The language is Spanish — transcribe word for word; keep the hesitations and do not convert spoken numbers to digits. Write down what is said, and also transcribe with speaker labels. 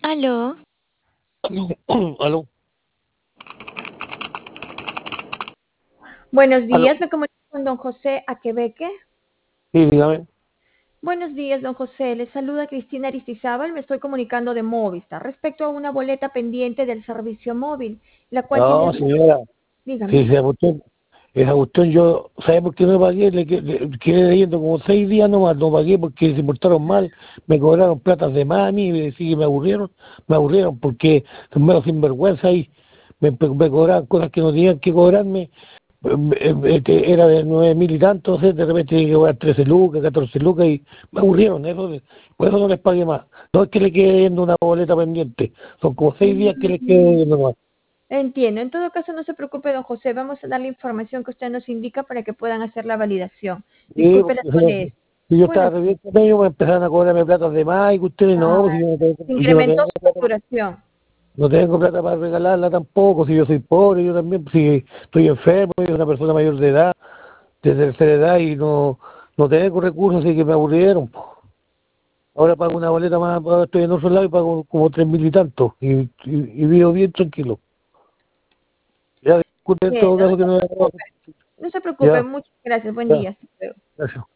Speaker 1: Aló,
Speaker 2: Aló, aló,
Speaker 3: Buenos
Speaker 2: aló.
Speaker 3: días, me comunico con don José Aquebeque.
Speaker 2: Sí, dígame.
Speaker 3: Buenos días, don José. Le saluda Cristina Aristizábal. Me estoy comunicando de Movistar respecto a una boleta pendiente del servicio móvil, la cual tiene
Speaker 2: No,
Speaker 3: el...
Speaker 2: señora, sí,
Speaker 3: Dígame.
Speaker 2: esa cuestión, esa cuestión yo, ¿sabe por qué no pagué? Le, que- le quedé leyendo como seis días nomás, no pagué porque se portaron mal, me cobraron platas de más a mí, y sí que me aburrieron, me aburrieron porque son meros sinvergüenza y me, me cobraban cosas que no tenían que cobrarme, eh, eh, que era de nueve mil y tantos, eh, de repente tenía que cobrar trece lucas, catorce lucas y me aburrieron, eso, por eso no les pagué más. No es que le quede viendo una boleta pendiente, son como seis días que les quede
Speaker 3: Mm,
Speaker 2: viendo nomás.
Speaker 3: Entiendo. En todo caso, no se preocupe, don José. Vamos a dar la información que usted nos indica para que puedan hacer la validación.
Speaker 2: Sí,
Speaker 3: Disculpe la
Speaker 2: porque si
Speaker 3: molestia.
Speaker 2: si yo estaba
Speaker 3: Bueno,
Speaker 2: re bien con ellos, me empezaron a cobrarme platas de más y que ustedes no, pues si
Speaker 3: ah,
Speaker 2: yo no tengo, yo no
Speaker 3: incrementó
Speaker 2: tengo
Speaker 3: su
Speaker 2: plata,
Speaker 3: facturación.
Speaker 2: no tengo plata para regalarla tampoco, si yo soy pobre, yo también, pues, si estoy enfermo, yo soy una persona mayor de edad, de tercera edad y no, no tengo recursos, así que me aburrieron, po. Ahora pago una boleta más, ahora estoy en otro lado y pago como tres mil y tanto, y, y, y vivo bien tranquilo. Ya disculpen en
Speaker 3: Bien,
Speaker 2: todo
Speaker 3: no
Speaker 2: caso que
Speaker 3: se
Speaker 2: no,
Speaker 3: preocupe. No se preocupe.
Speaker 2: ya,
Speaker 3: Muchas gracias. Buen
Speaker 2: ya,
Speaker 3: día. Hasta luego.
Speaker 2: gracias.